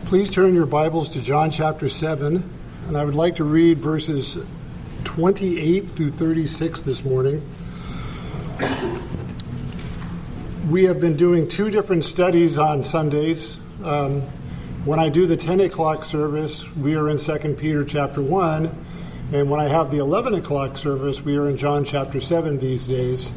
Please turn your Bibles to John chapter 7, and I would like to read verses 28 through 36 this morning. We have been doing two different studies on Sundays. When I do the 10 o'clock service, we are in 2 Peter chapter 1, and when I have the 11 o'clock service, we are in John chapter 7 these days.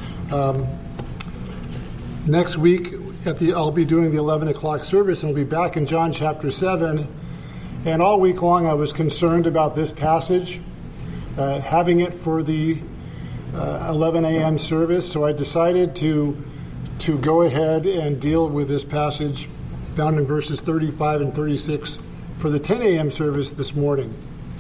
Next week, I'll be doing the 11 o'clock service, and I'll be back in John chapter 7. And all week long, I was concerned about this passage, having it for the 11 a.m. service. So I decided to go ahead and deal with this passage found in verses 35 and 36 for the 10 a.m. service this morning.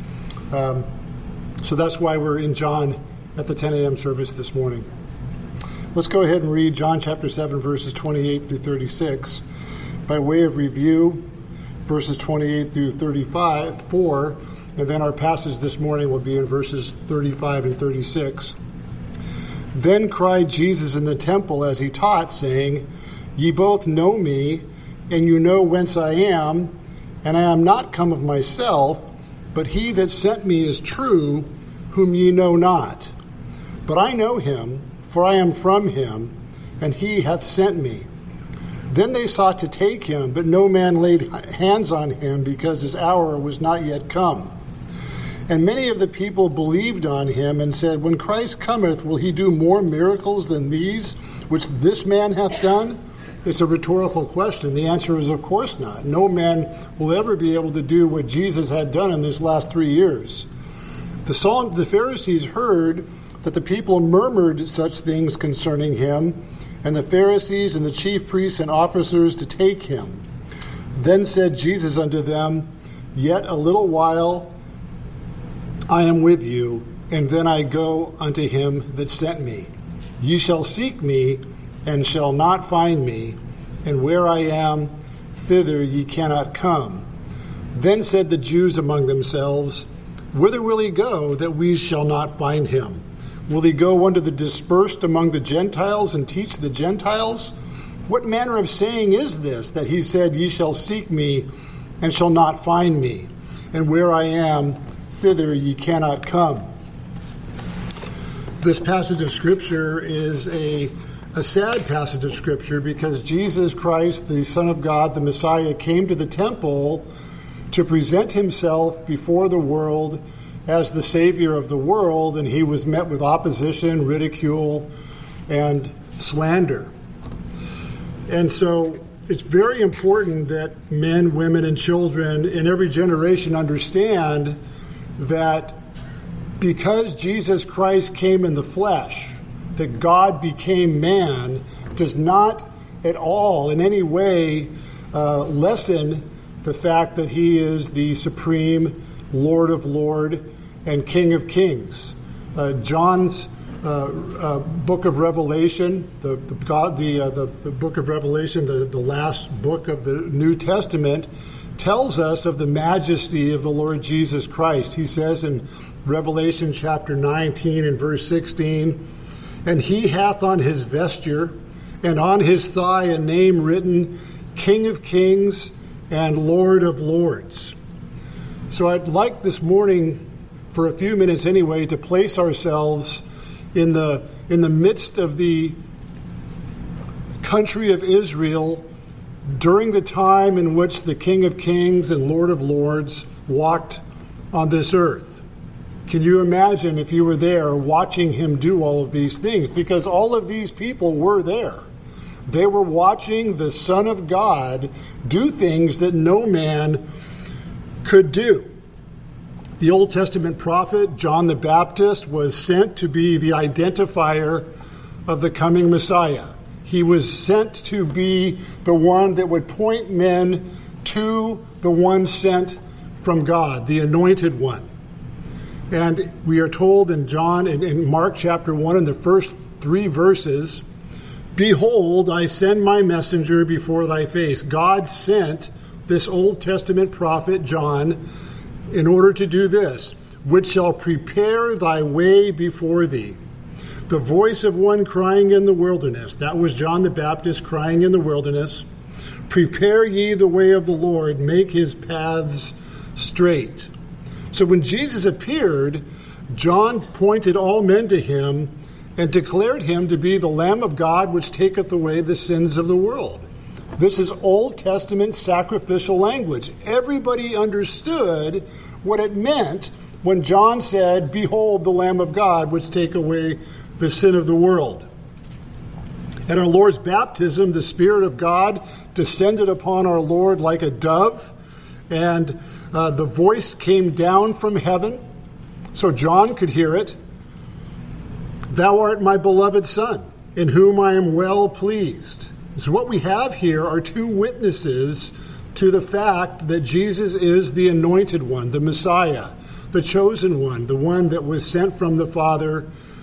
So that's why we're in John at the 10 a.m. service this morning. Let's go ahead and read John chapter 7, verses 28 through 36. By way of review, verses 28 through 34, and then our passage this morning will be in verses 35 and 36. Then cried Jesus in the temple as he taught, saying, Ye both know me, and you know whence I am, and I am not come of myself, but he that sent me is true, whom ye know not. But I know him, for I am from him, and he hath sent me. Then they sought to take him, but no man laid hands on him, because his hour was not yet come. And many of the people believed on him, and said, When Christ cometh, will he do more miracles than these, which this man hath done? It's a rhetorical question. The answer is, of course not. No man will ever be able to do what Jesus had done in this last 3 years. The Pharisees heard that the people murmured such things concerning him, and the Pharisees and the chief priests and officers to take him. Then said Jesus unto them, Yet a little while I am with you, and then I go unto him that sent me. Ye shall seek me, and shall not find me, and where I am, thither ye cannot come. Then said the Jews among themselves, Whither will he go, that we shall not find him? Will he go unto the dispersed among the Gentiles and teach the Gentiles? What manner of saying is this, that he said, Ye shall seek me, and shall not find me, and where I am, thither ye cannot come? This passage of Scripture is a sad passage of Scripture, because Jesus Christ, the Son of God, the Messiah, came to the temple to present himself before the world as the Savior of the world, and he was met with opposition, ridicule, and slander. And so it's very important that men, women, and children in every generation understand that because Jesus Christ came in the flesh, that God became man, does not at all in any way lessen the fact that he is the supreme Lord of Lords and King of Kings. John's book of Revelation, the book of Revelation, the last book of the New Testament, tells us of the majesty of the Lord Jesus Christ. He says in Revelation chapter 19 and verse 16, And he hath on his vesture and on his thigh a name written, King of Kings and Lord of Lords. So I'd like this morning, for a few minutes anyway, to place ourselves in the midst of the country of Israel during the time in which the King of Kings and Lord of Lords walked on this earth. Can you imagine if you were there watching him do all of these things? Because all of these people were there. They were watching the Son of God do things that no man could do. The Old Testament prophet, John the Baptist, was sent to be the identifier of the coming Messiah. He was sent to be the one that would point men to the one sent from God, the anointed one. And we are told in Mark chapter 1, in the first 3 verses, Behold, I send my messenger before thy face. God sent this Old Testament prophet, John, in order to do this, which shall prepare thy way before thee. The voice of one crying in the wilderness, that was John the Baptist crying in the wilderness, Prepare ye the way of the Lord, make his paths straight. So when Jesus appeared, John pointed all men to him and declared him to be the Lamb of God, which taketh away the sins of the world. This is Old Testament sacrificial language. Everybody understood what it meant when John said, behold the Lamb of God, which take away the sin of the world. At our Lord's baptism, the Spirit of God descended upon our Lord like a dove, and the voice came down from heaven, so John could hear it. Thou art my beloved Son, in whom I am well pleased. So what we have here are two witnesses to the fact that Jesus is the anointed one, the Messiah, the chosen one, the one that was sent from the Father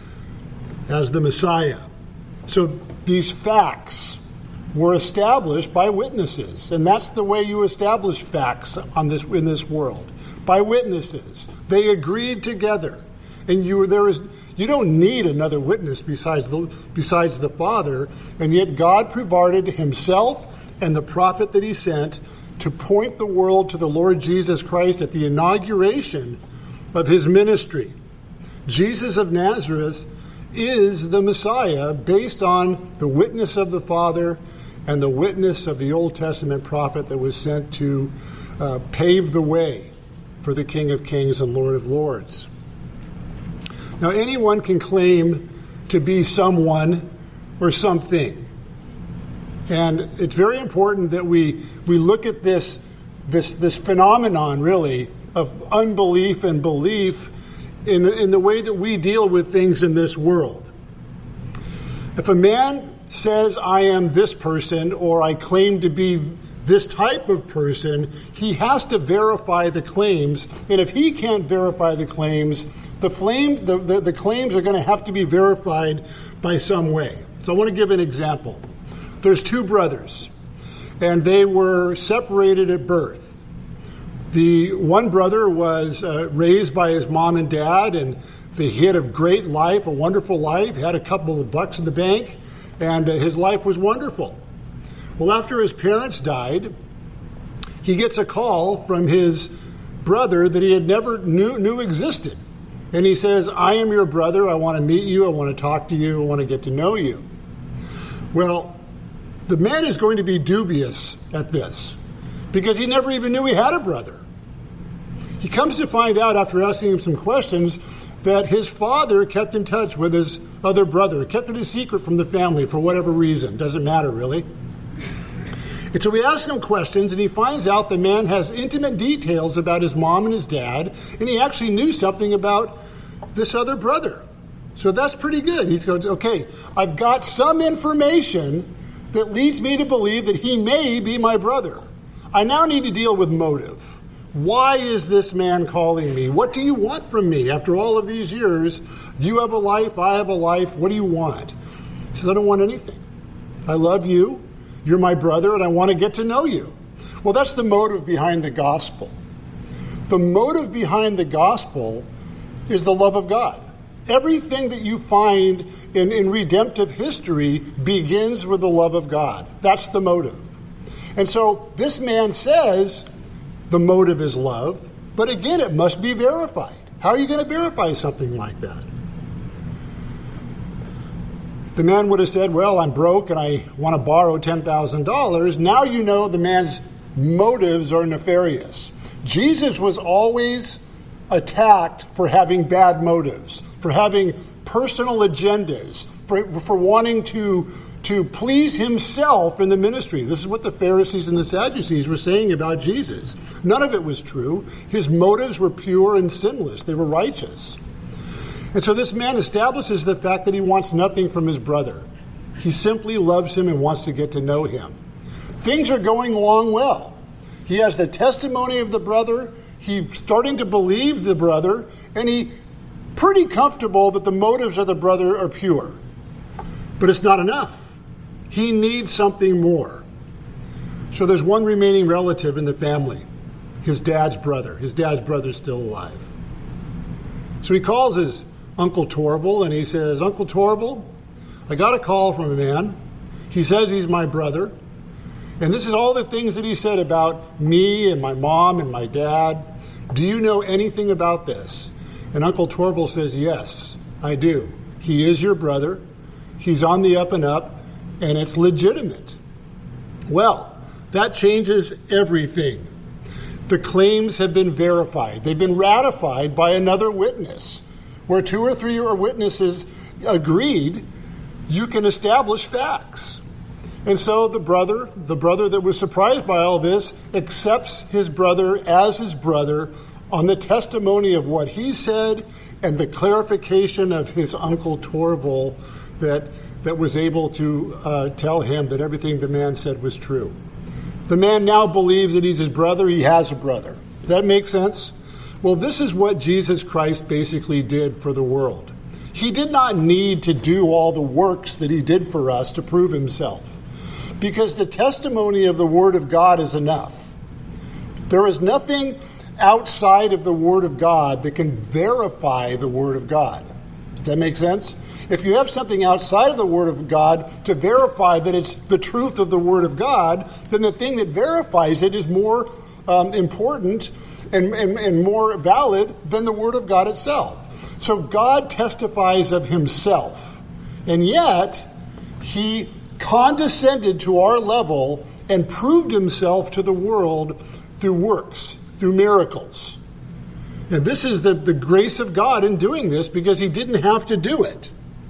as the Messiah. So these facts were established by witnesses, and that's the way you establish facts in this world, by witnesses. They agreed together, and you don't need another witness besides the Father, and yet God provided himself and the prophet that he sent to point the world to the Lord Jesus Christ at the inauguration of his ministry. Jesus of Nazareth is the Messiah based on the witness of the Father and the witness of the Old Testament prophet that was sent to pave the way for the King of Kings and Lord of Lords. Now, anyone can claim to be someone or something. And it's very important that we look at this phenomenon, really, of unbelief and belief in the way that we deal with things in this world. If a man says, I am this person, or I claim to be this type of person, he has to verify the claims. And if he can't verify the claims, the claims are going to have to be verified by some way. So I want to give an example. There's two brothers, and they were separated at birth. The one brother was raised by his mom and dad, and he had a great life, a wonderful life, had a couple of bucks in the bank, and his life was wonderful. Well, after his parents died, he gets a call from his brother that he had never knew existed. And he says, I am your brother, I want to meet you, I want to talk to you, I want to get to know you. Well, the man is going to be dubious at this, because he never even knew he had a brother. He comes to find out after asking him some questions that his father kept in touch with his other brother, kept it a secret from the family for whatever reason. Doesn't matter, really. And so we ask him questions, and he finds out the man has intimate details about his mom and his dad, and he actually knew something about this other brother. So that's pretty good. He's going, okay, I've got some information that leads me to believe that he may be my brother. I now need to deal with motive. Why is this man calling me? What do you want from me? After all of these years, you have a life, I have a life. What do you want? He says, I don't want anything. I love you. You're my brother, and I want to get to know you. Well, that's the motive behind the gospel. The motive behind the gospel is the love of God. Everything that you find in redemptive history begins with the love of God. That's the motive. And so this man says the motive is love, but again, it must be verified. How are you going to verify something like that? If the man would have said, well, I'm broke and I want to borrow $10,000, now you know the man's motives are nefarious. Jesus was always attacked for having bad motives, for having personal agendas, for wanting to please himself in the ministry. This is what the Pharisees and the Sadducees were saying about Jesus. None of it was true. His motives were pure and sinless. They were righteous. And so this man establishes the fact that he wants nothing from his brother. He simply loves him and wants to get to know him. Things are going along well. He has the testimony of the brother. He's starting to believe the brother, and he's pretty comfortable that the motives of the brother are pure. But it's not enough. He needs something more. So there's one remaining relative in the family, his dad's brother. His dad's brother's still alive. So he calls his Uncle Torval, and he says, Uncle Torval, I got a call from a man. He says he's my brother. And this is all the things that he said about me and my mom and my dad. Do you know anything about this? And Uncle Torval says, yes, I do. He is your brother. He's on the up and up, and it's legitimate. Well, that changes everything. The claims have been verified. They've been ratified by another witness. Where 2 or 3 are witnesses agreed, you can establish facts. And so the brother that was surprised by all this, accepts his brother as his brother on the testimony of what he said and the clarification of his Uncle Torval that was able to tell him that everything the man said was true. The man now believes that he's his brother. He has a brother. Does that make sense? Well, this is what Jesus Christ basically did for the world. He did not need to do all the works that he did for us to prove himself, because the testimony of the Word of God is enough. There is nothing outside of the Word of God that can verify the Word of God. Does that make sense? If you have something outside of the Word of God to verify that it's the truth of the Word of God, then the thing that verifies it is more important and more valid than the Word of God itself. So God testifies of himself, and yet he condescended to our level and proved himself to the world through works, through miracles. And this is the grace of God in doing this, because he didn't have to do it.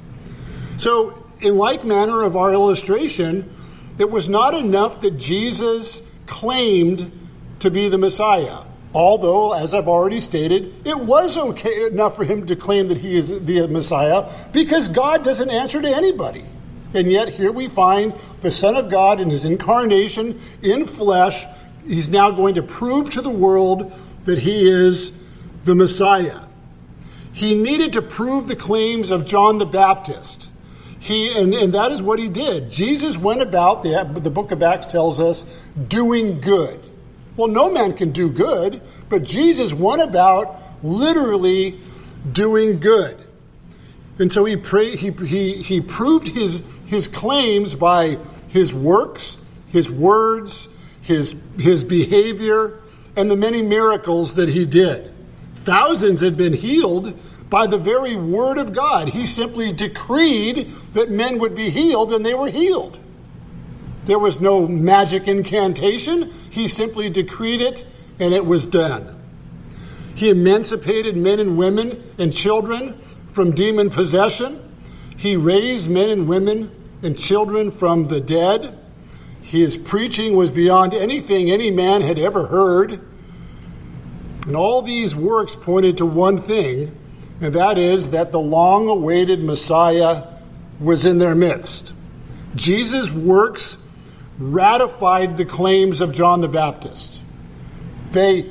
So, in like manner of our illustration, it was not enough that Jesus claimed to be the Messiah. Although, as I've already stated, it was okay enough for him to claim that he is the Messiah, because God doesn't answer to anybody. And yet here we find the Son of God in his incarnation in flesh. He's now going to prove to the world that he is the Messiah. He needed to prove the claims of John the Baptist. And that is what he did. Jesus went about, the book of Acts tells us, doing good. Well, no man can do good, but Jesus went about literally doing good. And so he proved his claims by his works, his words, his behavior, and the many miracles that he did. Thousands had been healed by the very word of God. He simply decreed that men would be healed, and they were healed. There was no magic incantation. He simply decreed it, and it was done. He emancipated men and women and children from demon possession. He raised men and women and children from the dead. His preaching was beyond anything any man had ever heard. And all these works pointed to one thing, and that is that the long-awaited Messiah was in their midst. Jesus' works ratified the claims of John the Baptist. They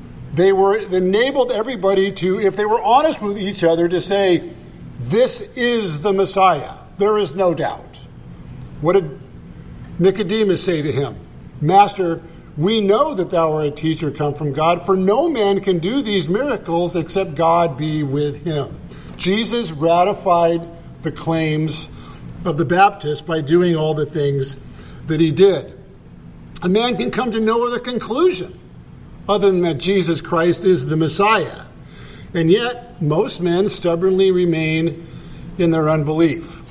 enabled everybody to, if they were honest with each other, to say, this is the Messiah. There is no doubt. What did Nicodemus say to him? Master, we know that thou art a teacher come from God, for no man can do these miracles except God be with him. Jesus ratified the claims of the Baptist by doing all the things that he did. A man can come to no other conclusion other than that Jesus Christ is the Messiah. And yet, most men stubbornly remain in their unbelief.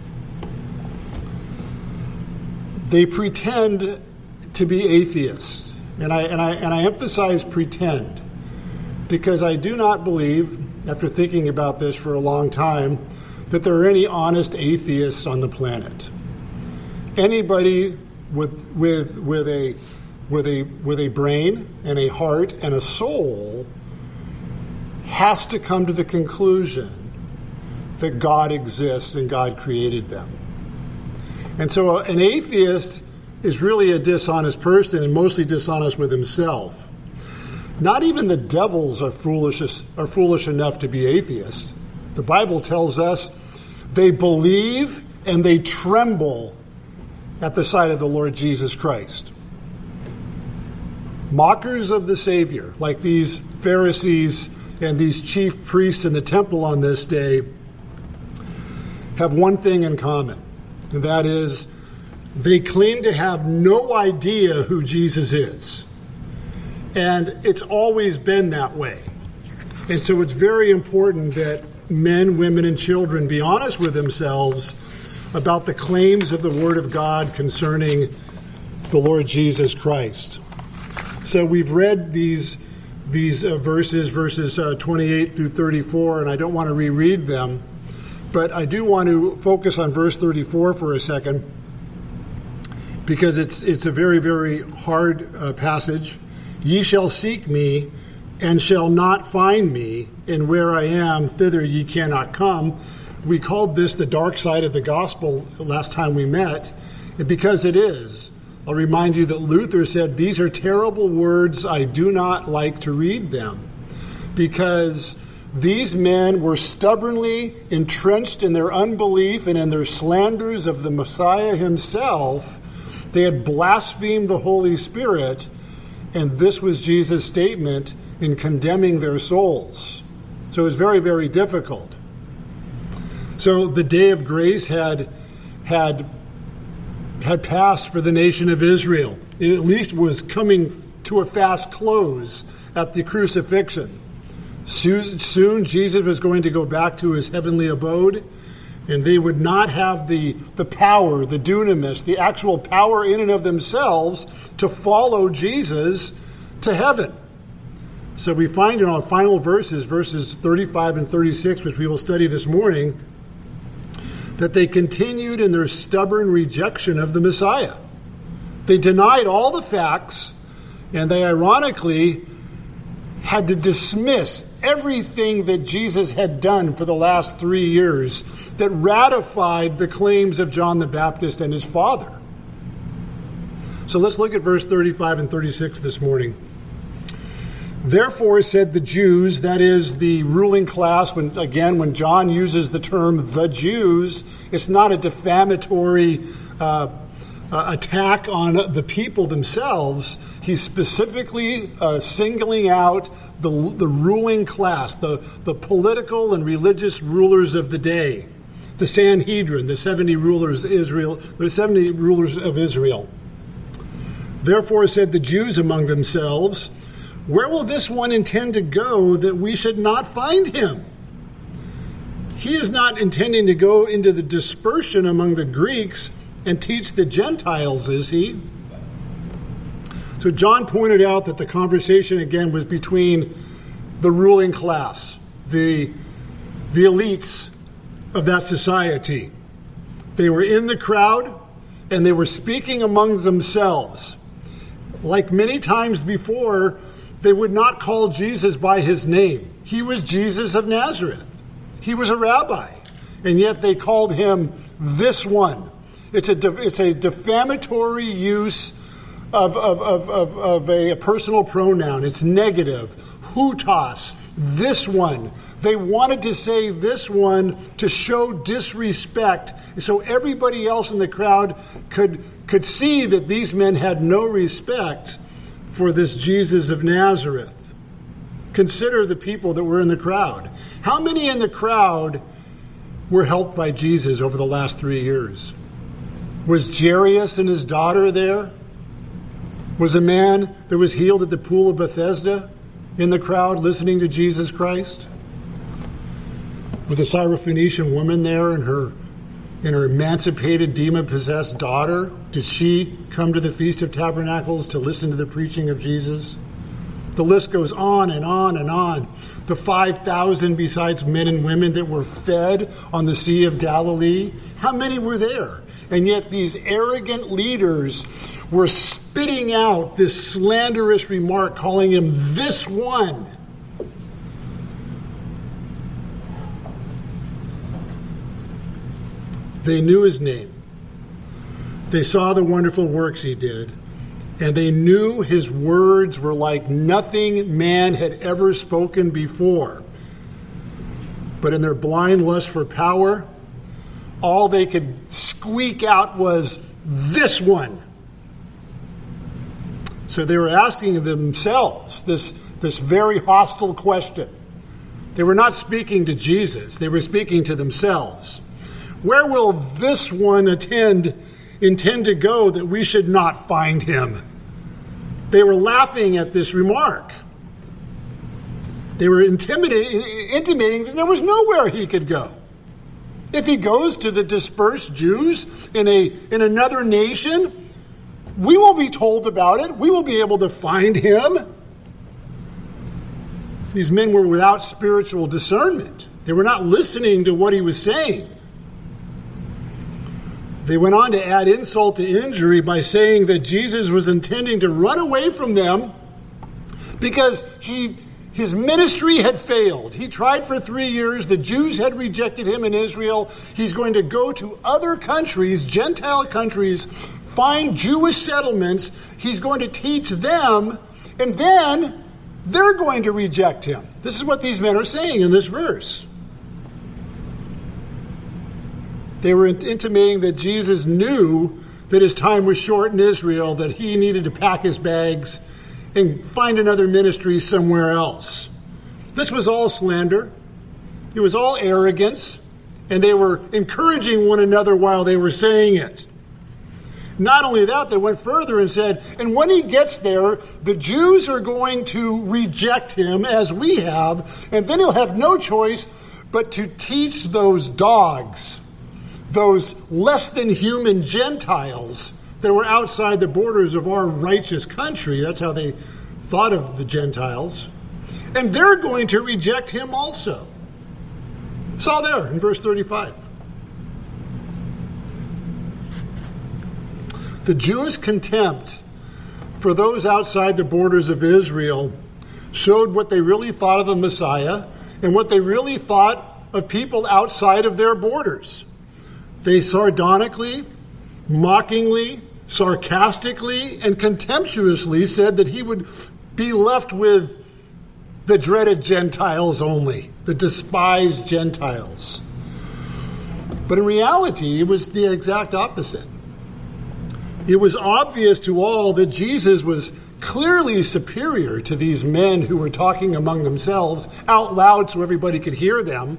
They pretend to be atheists. And I emphasize pretend, because I do not believe, after thinking about this for a long time, that there are any honest atheists on the planet. Anybody with a brain and a heart and a soul has to come to the conclusion that God exists and God created them. And so an atheist is really a dishonest person, and mostly dishonest with himself. Not even the devils are foolish enough to be atheists. The Bible tells us they believe and they tremble at the sight of the Lord Jesus Christ. Mockers of the Savior, like these Pharisees and these chief priests in the temple on this day, have one thing in common, and that is they claim to have no idea who Jesus is. And it's always been that way. And so it's very important that men, women, and children be honest with themselves about the claims of the Word of God concerning the Lord Jesus Christ. So we've read these verses 28 through 34, and I don't want to reread them, but I do want to focus on verse 34 for a second, because it's a very, very hard passage. Ye shall seek me, and shall not find me, and where I am, thither ye cannot come. We called this the dark side of the gospel last time we met, because it is. I'll remind you that Luther said, these are terrible words, I do not like to read them, because these men were stubbornly entrenched in their unbelief and in their slanders of the Messiah himself. They had blasphemed the Holy Spirit, and this was Jesus' statement in condemning their souls. So it was very, very difficult. So the day of grace had passed for the nation of Israel. It at least was coming to a fast close at the crucifixion. Soon Jesus was going to go back to his heavenly abode, and they would not have the power, the dunamis, the actual power in and of themselves to follow Jesus to heaven. So we find in our final verses 35 and 36, which we will study this morning, that they continued in their stubborn rejection of the Messiah. They denied all the facts, and they ironically had to dismiss everything that Jesus had done for the last 3 years that ratified the claims of John the Baptist and his father. So let's look at verse 35 and 36 this morning. Therefore said the Jews, that is the ruling class, when John uses the term the Jews, it's not a defamatory attack on the people themselves. He's specifically singling out the ruling class, the political and religious rulers of the day, the Sanhedrin, the 70 rulers of Israel. Therefore said the Jews among themselves, where will this one intend to go that we should not find him? He is not intending to go into the dispersion among the Greeks and teach the Gentiles, is he? So John pointed out that the conversation again was between the ruling class, the elites of that society. They were in the crowd and they were speaking among themselves. Like many times before, they would not call Jesus by his name. He was Jesus of Nazareth. He was a rabbi, and yet they called him this one. It's a defamatory use of a personal pronoun. It's negative. Hutos, this one. They wanted to say this one to show disrespect, so everybody else in the crowd could see that these men had no respect for this Jesus of Nazareth. Consider the people that were in the crowd. How many in the crowd were helped by Jesus over the last 3 years? Was Jairus and his daughter there? Was a man that was healed at the pool of Bethesda in the crowd listening to Jesus Christ? Was a Syrophoenician woman there and her emancipated, demon-possessed daughter? Did she come to the Feast of Tabernacles to listen to the preaching of Jesus? The list goes on and on and on. The 5,000 besides men and women that were fed on the Sea of Galilee, how many were there? And yet these arrogant leaders were spitting out this slanderous remark, calling him this one. They knew his name. They saw the wonderful works he did, and they knew his words were like nothing man had ever spoken before. But in their blind lust for power, all they could squeak out was, this one. So they were asking themselves this very hostile question. They were not speaking to Jesus. They were speaking to themselves. Where will this one attend intend to go that we should not find him. They were laughing at this remark. They were intimating that there was nowhere he could go. If he goes to the dispersed Jews in another nation, we will be told about it. We will be able to find him. These men were without spiritual discernment. They were not listening to what he was saying. They went on to add insult to injury by saying that Jesus was intending to run away from them because his ministry had failed. He tried for 3 years. The Jews had rejected him in Israel. He's going to go to other countries, Gentile countries, find Jewish settlements. He's going to teach them, and then they're going to reject him. This is what these men are saying in this verse. They were intimating that Jesus knew that his time was short in Israel, that he needed to pack his bags and find another ministry somewhere else. This was all slander. It was all arrogance, and they were encouraging one another while they were saying it. Not only that, they went further and said, and when he gets there, the Jews are going to reject him as we have, and then he'll have no choice but to teach those dogs, those less than human Gentiles that were outside the borders of our righteous country. That's how they thought of the Gentiles. And they're going to reject him also. It's all there in verse 35. The Jewish contempt for those outside the borders of Israel showed what they really thought of the Messiah and what they really thought of people outside of their borders. They sardonically, mockingly, sarcastically, and contemptuously said that he would be left with the dreaded Gentiles only, the despised Gentiles. But in reality, it was the exact opposite. It was obvious to all that Jesus was clearly superior to these men who were talking among themselves out loud so everybody could hear them.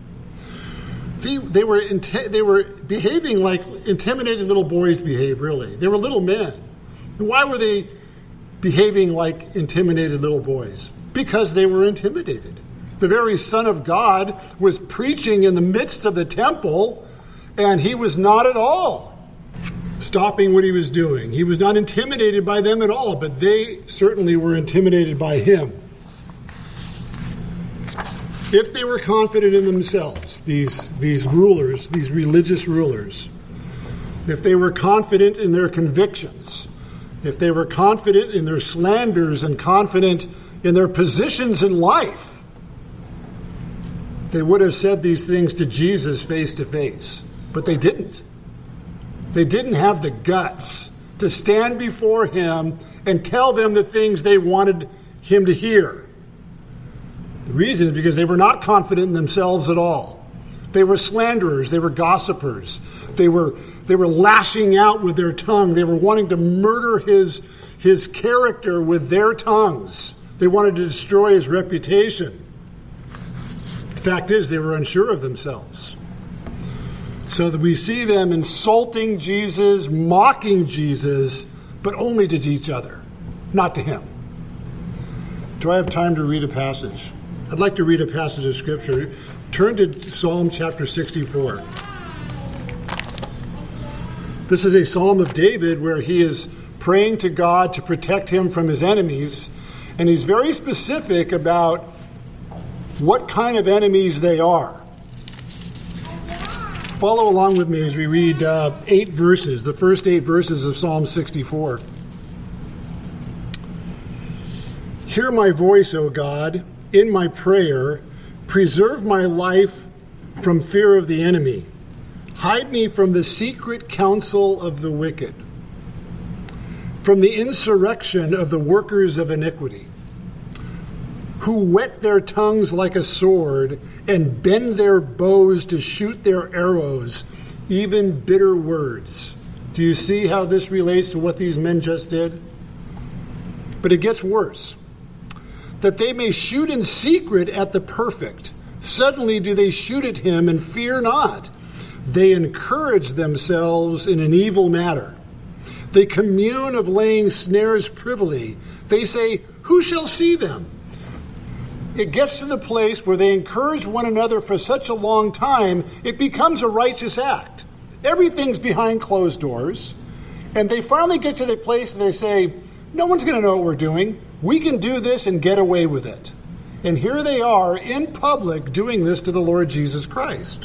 They were behaving like intimidated little boys behave, really. They were little men. And why were they behaving like intimidated little boys? Because they were intimidated. The very Son of God was preaching in the midst of the temple, and he was not at all stopping what he was doing. He was not intimidated by them at all, but they certainly were intimidated by him. If they were confident in themselves, these rulers, these religious rulers, if they were confident in their convictions, if they were confident in their slanders and confident in their positions in life, they would have said these things to Jesus face to face. But they didn't. They didn't have the guts to stand before him and tell them the things they wanted him to hear. The reason is because they were not confident in themselves at all. They were slanderers. They were gossipers. They were lashing out with their tongue. They were wanting to murder his character with their tongues. They wanted to destroy his reputation. The fact is, they were unsure of themselves. So that we see them insulting Jesus, mocking Jesus, but only to each other, not to him. Do I have time to read a passage? I'd like to read a passage of Scripture. Turn to Psalm chapter 64. This is a psalm of David where he is praying to God to protect him from his enemies, and he's very specific about what kind of enemies they are. Follow along with me as we read 8 verses, the first 8 verses of Psalm 64. Hear my voice, O God, in my prayer. Preserve my life from fear of the enemy. Hide me from the secret counsel of the wicked, from the insurrection of the workers of iniquity, who whet their tongues like a sword and bend their bows to shoot their arrows, even bitter words. Do you see how this relates to what these men just did? But it gets worse. That they may shoot in secret at the perfect. Suddenly do they shoot at him and fear not. they encourage themselves in an evil matter. They commune of laying snares privily. They say, who shall see them? It gets to the place where they encourage one another for such a long time, it becomes a righteous act. Everything's behind closed doors. And they finally get to the place where they say, no one's going to know what we're doing. We can do this and get away with it. And here they are in public doing this to the Lord Jesus Christ.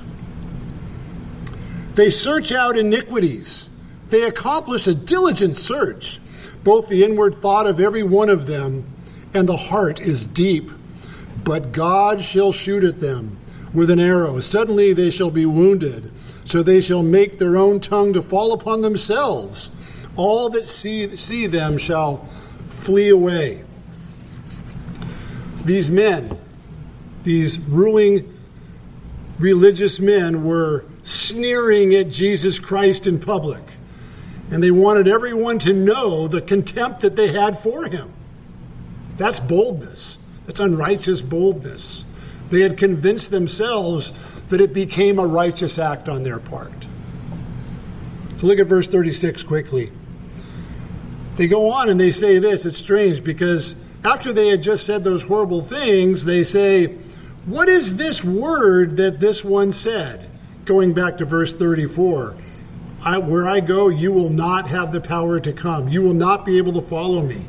They search out iniquities. They accomplish a diligent search. Both the inward thought of every one of them and the heart is deep. But God shall shoot at them with an arrow. Suddenly they shall be wounded. So they shall make their own tongue to fall upon themselves. All that see them shall flee away. These men, these ruling religious men, were sneering at Jesus Christ in public. And they wanted everyone to know the contempt that they had for him. That's boldness. That's unrighteous boldness. They had convinced themselves that it became a righteous act on their part. So look at verse 36 quickly. They go on and they say this. It's strange because after they had just said those horrible things, they say, what is this word that this one said? Going back to verse 34. Where I go, you will not have the power to come. You will not be able to follow me.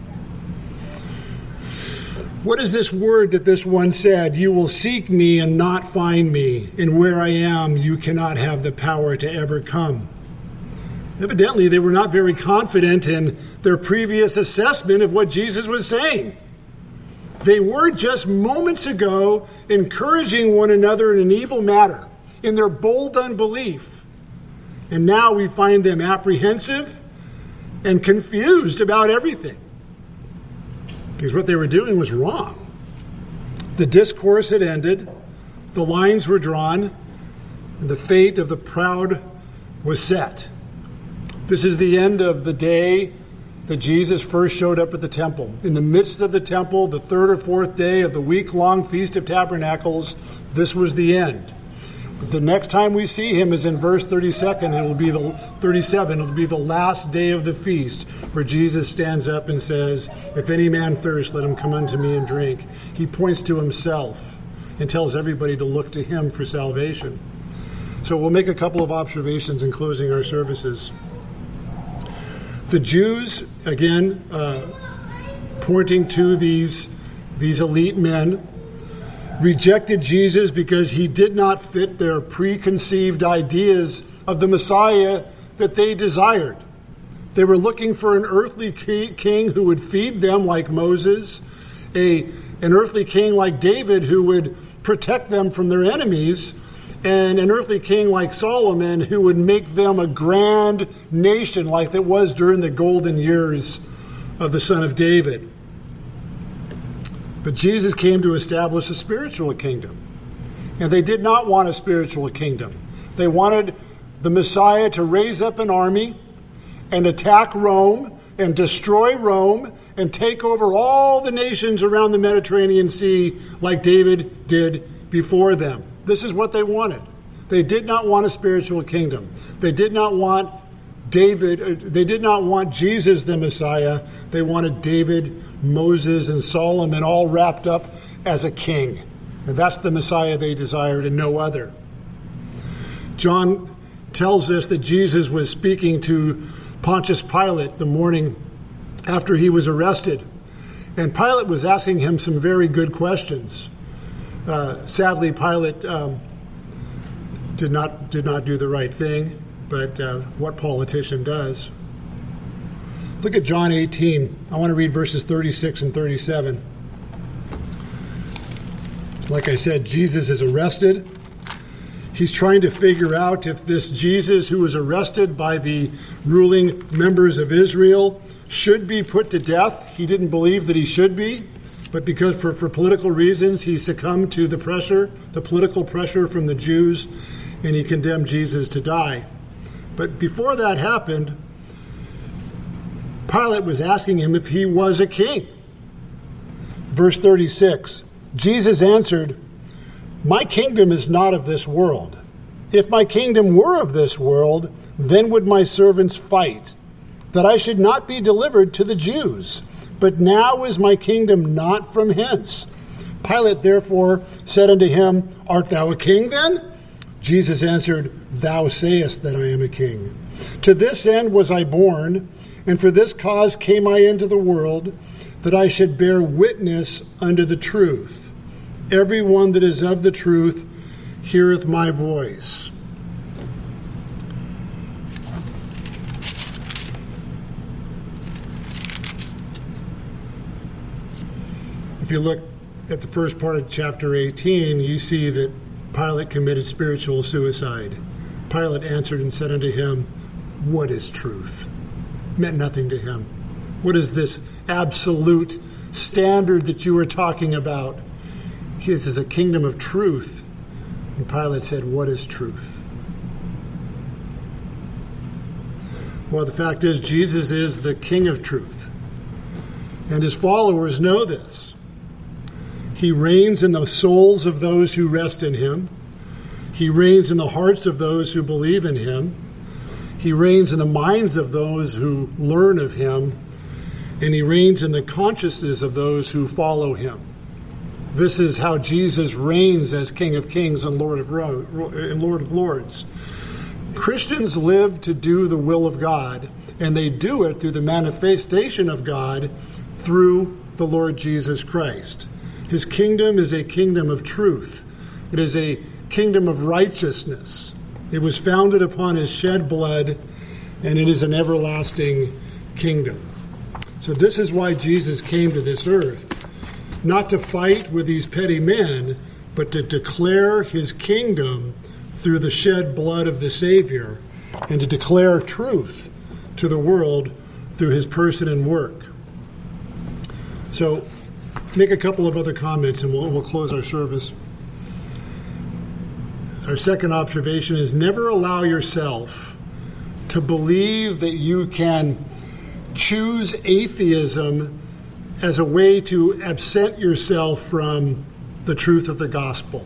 What is this word that this one said? You will seek me and not find me. And where I am, you cannot have the power to ever come. Evidently, they were not very confident in their previous assessment of what Jesus was saying. They were just moments ago encouraging one another in an evil matter, in their bold unbelief. And now we find them apprehensive and confused about everything. Because what they were doing was wrong. The discourse had ended, the lines were drawn, and the fate of the proud was set. This is the end of the day that Jesus first showed up at the temple. In the midst of the temple, the third or fourth day of the week-long Feast of Tabernacles, this was the end. But the next time we see him is in verse 37. It'll be the last day of the feast, where Jesus stands up and says, if any man thirst, let him come unto me and drink. He points to himself and tells everybody to look to him for salvation. So we'll make a couple of observations in closing our services. The Jews, again, pointing to these elite men, rejected Jesus because he did not fit their preconceived ideas of the Messiah that they desired. They were looking for an earthly king who would feed them like Moses, an earthly king like David who would protect them from their enemies, and an earthly king like Solomon who would make them a grand nation like it was during the golden years of the son of David. But Jesus came to establish a spiritual kingdom. And they did not want a spiritual kingdom. They wanted the Messiah to raise up an army and attack Rome and destroy Rome and take over all the nations around the Mediterranean Sea like David did before them. This is what they wanted. They did not want a spiritual kingdom. They did not want they did not want Jesus the Messiah. They wanted David, Moses, and Solomon all wrapped up as a king. And that's the Messiah they desired and no other. John tells us that Jesus was speaking to Pontius Pilate the morning after he was arrested. And Pilate was asking him some very good questions. Sadly, Pilate did not do the right thing. But what politician does? Look at John 18. I want to read verses 36 and 37. Like I said, Jesus is arrested. He's trying to figure out if this Jesus who was arrested by the ruling members of Israel should be put to death. He didn't believe that he should be, but because for political reasons, he succumbed to the political pressure from the Jews, and he condemned Jesus to die. But before that happened, Pilate was asking him if he was a king. Verse 36, Jesus answered, my kingdom is not of this world. If my kingdom were of this world, then would my servants fight, that I should not be delivered to the Jews. But now is my kingdom not from hence. Pilate therefore said unto him, Art thou a king then? Jesus answered, Thou sayest that I am a king. To this end was I born, and for this cause came I into the world, that I should bear witness unto the truth. Every one that is of the truth heareth my voice. If you look at the first part of chapter 18, you see that Pilate committed spiritual suicide. Pilate answered and said unto him, What is truth? Meant nothing to him. What is this absolute standard that you are talking about? His is a kingdom of truth. And Pilate said, What is truth? Well, the fact is, Jesus is the King of truth. And his followers know this. He reigns in the souls of those who rest in him. He reigns in the hearts of those who believe in him. He reigns in the minds of those who learn of him. And he reigns in the consciousness of those who follow him. This is how Jesus reigns as King of Kings and Lord of Lords. Christians live to do the will of God, and they do it through the manifestation of God through the Lord Jesus Christ. His kingdom is a kingdom of truth. It is a kingdom of righteousness. It was founded upon his shed blood, and it is an everlasting kingdom. So this is why Jesus came to this earth, not to fight with these petty men, but to declare his kingdom through the shed blood of the Savior, and to declare truth to the world through his person and work. So, make a couple of other comments and we'll close our service. Our second observation is never allow yourself to believe that you can choose atheism as a way to absent yourself from the truth of the gospel.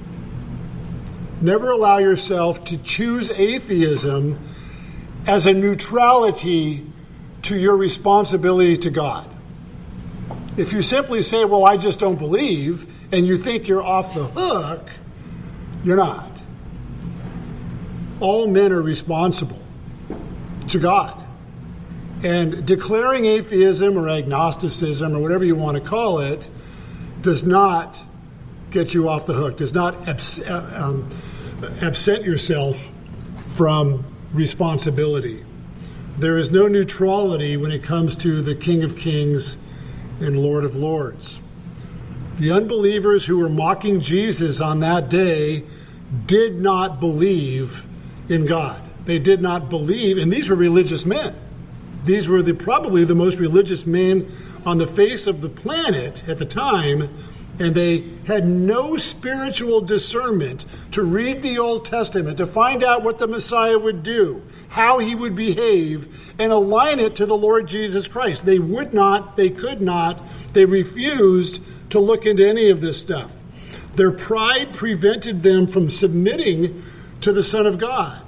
Never allow yourself to choose atheism as a neutrality to your responsibility to God. If you simply say, well, I just don't believe, and you think you're off the hook, you're not. All men are responsible to God. And declaring atheism or agnosticism or whatever you want to call it does not get you off the hook, does not absent yourself from responsibility. There is no neutrality when it comes to the King of Kings and Lord of Lords. The unbelievers who were mocking Jesus on that day did not believe in God. They did not believe, and these were religious men. These were probably the most religious men on the face of the planet at the time, and they had no spiritual discernment to read the Old Testament, to find out what the Messiah would do, how he would behave, and align it to the Lord Jesus Christ. They would not, they could not, they refused to look into any of this stuff. Their pride prevented them from submitting to the Son of God.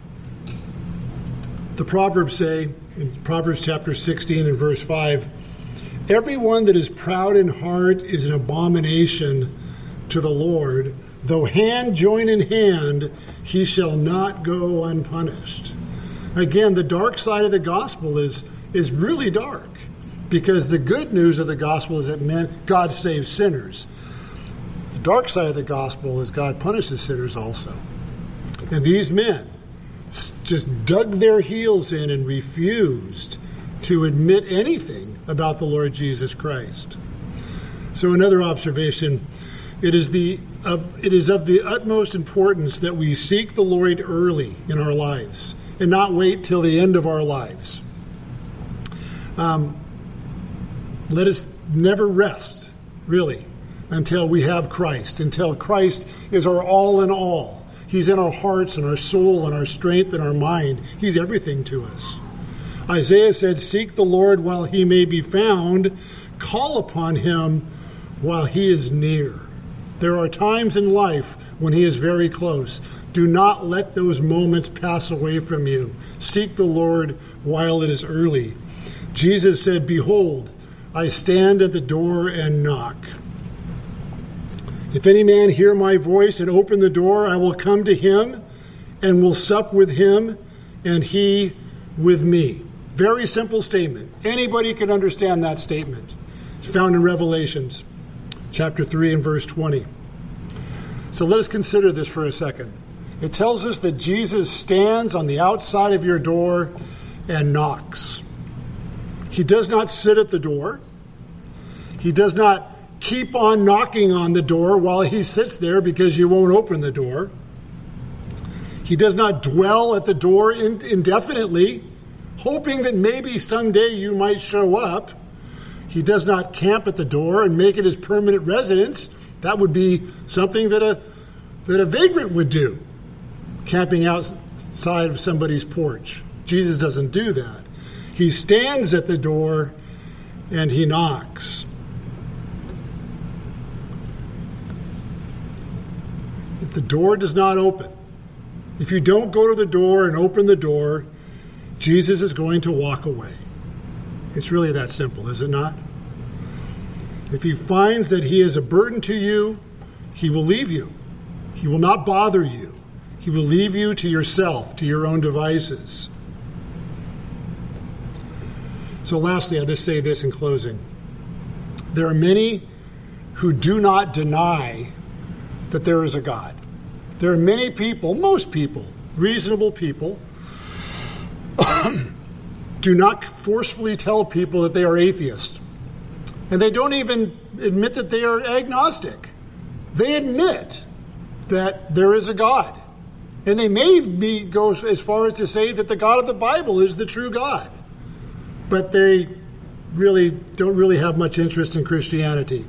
The Proverbs say, in Proverbs chapter 16 and verse 5, everyone that is proud in heart is an abomination to the Lord. Though hand join in hand, he shall not go unpunished. Again, the dark side of the gospel is really dark, because the good news of the gospel is that God saves sinners. The dark side of the gospel is God punishes sinners also. And these men just dug their heels in and refused to admit anything about the Lord Jesus Christ. So another observation, it is of the utmost importance that we seek the Lord early in our lives and not wait till the end of our lives. Let us never rest, really, until we have Christ, until Christ is our all in all. He's in our hearts and our soul and our strength and our mind. He's everything to us. Isaiah said, seek the Lord while he may be found. Call upon him while he is near. There are times in life when he is very close. Do not let those moments pass away from you. Seek the Lord while it is early. Jesus said, "Behold, I stand at the door and knock. If any man hear my voice and open the door, I will come to him and will sup with him and he with me." Very simple statement. Anybody can understand that statement. It's found in Revelations chapter 3 and verse 20. So let us consider this for a second. It tells us that Jesus stands on the outside of your door and knocks. He does not sit at the door. He does not keep on knocking on the door while he sits there because you won't open the door. He does not dwell at the door indefinitely, hoping that maybe someday you might show up. He does not camp at the door and make it his permanent residence. That would be something that a vagrant would do, camping outside of somebody's porch. Jesus doesn't do that. He stands at the door and he knocks. If the door does not open, if you don't go to the door and open the door, Jesus is going to walk away. It's really that simple, is it not? If he finds that he is a burden to you, he will leave you. He will not bother you. He will leave you to yourself, to your own devices. So lastly, I'll just say this in closing. There are many who do not deny that there is a God. There are many people, most people, reasonable people, do not forcefully tell people that they are atheists. And they don't even admit that they are agnostic. They admit that there is a God. And they may go as far as to say that the God of the Bible is the true God. But they really don't really have much interest in Christianity.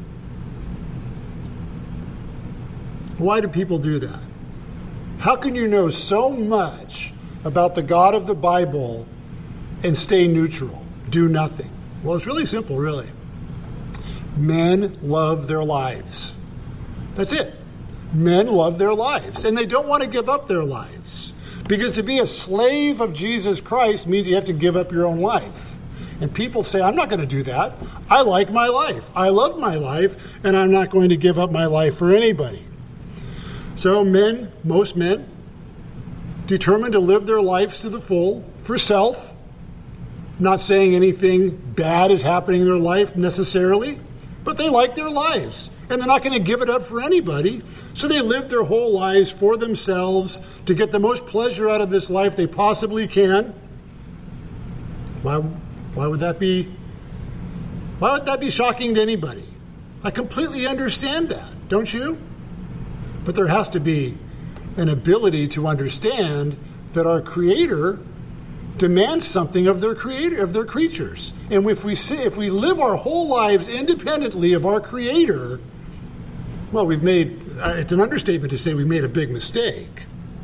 Why do people do that? How can you know so much about the God of the Bible and stay neutral, do nothing? Well, it's really simple, really. Men love their lives. That's it. Men love their lives, and they don't want to give up their lives. Because to be a slave of Jesus Christ means you have to give up your own life. And people say, I'm not going to do that. I like my life. I love my life, and I'm not going to give up my life for anybody. So men, most men, determined to live their lives to the full for self, not saying anything bad is happening in their life necessarily, but they like their lives, and they're not going to give it up for anybody. So they live their whole lives for themselves to get the most pleasure out of this life they possibly can. Why would that be? Why would that be shocking to anybody? I completely understand that, don't you? But there has to be an ability to understand that our Creator demands something of their Creator, of their creatures. And if we live our whole lives independently of our Creator, well, it's an understatement to say we made a big mistake.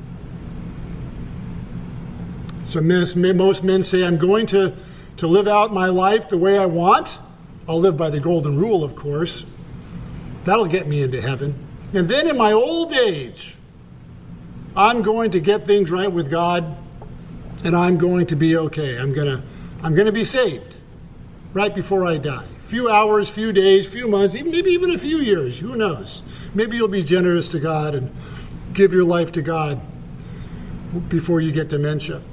So most men say, I'm going to live out my life the way I want. I'll live by the golden rule, of course. That'll get me into heaven. And then in my old age, I'm going to get things right with God, and I'm going to be okay. I'm going to be saved right before I die. Few hours, few days, few months, maybe even a few years. Who knows? Maybe you'll be generous to God and give your life to God before you get dementia.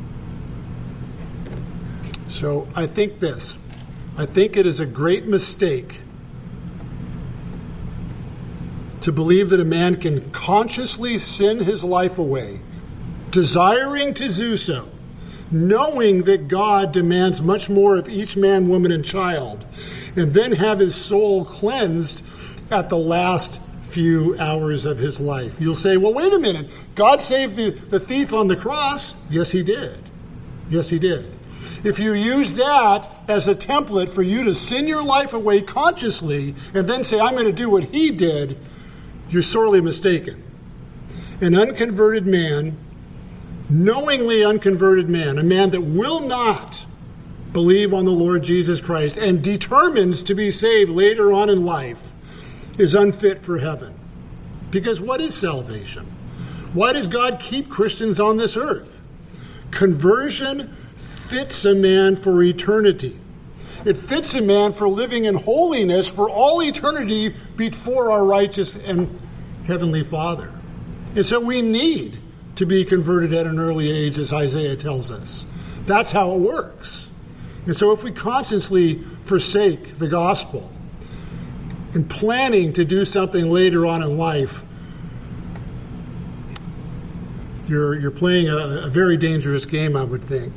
So I think it is a great mistake to believe that a man can consciously sin his life away, desiring to do so, knowing that God demands much more of each man, woman, and child, and then have his soul cleansed at the last few hours of his life. You'll say, well, wait a minute. God saved the thief on the cross. Yes, he did. Yes, he did. If you use that as a template for you to sin your life away consciously and then say, I'm going to do what he did, you're sorely mistaken. An unconverted man, knowingly unconverted man, a man that will not believe on the Lord Jesus Christ and determines to be saved later on in life, is unfit for heaven. Because what is salvation? Why does God keep Christians on this earth? Conversion fits a man for eternity. It fits a man for living in holiness for all eternity before our righteous and heavenly Father. And so we need to be converted at an early age, as Isaiah tells us. That's how it works. And so if we constantly forsake the gospel and planning to do something later on in life, you're playing a very dangerous game, I would think.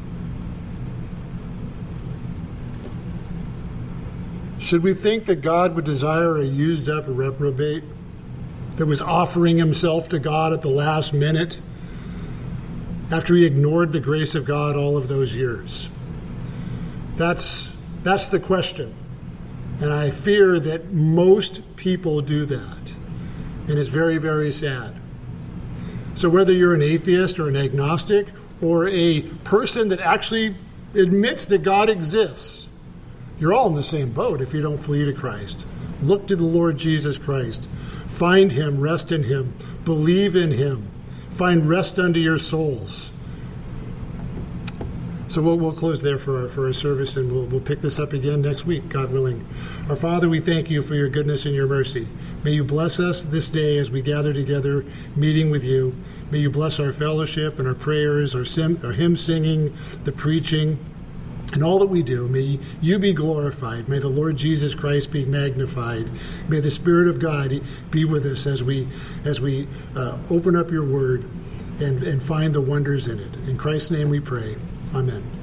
Should we think that God would desire a used-up reprobate that was offering himself to God at the last minute after he ignored the grace of God all of those years? That's the question. And I fear that most people do that. And it's very, very sad. So whether you're an atheist or an agnostic or a person that actually admits that God exists, you're all in the same boat if you don't flee to Christ. Look to the Lord Jesus Christ. Find him, rest in him, believe in him. Find rest unto your souls. So we'll close there for our service, and we'll pick this up again next week, God willing. Our Father, we thank you for your goodness and your mercy. May you bless us this day as we gather together, meeting with you. May you bless our fellowship and our prayers, our hymn singing, the preaching, and all that we do. May you be glorified. May the Lord Jesus Christ be magnified. May the Spirit of God be with us as we open up your word and find the wonders in it. In Christ's name we pray. Amen.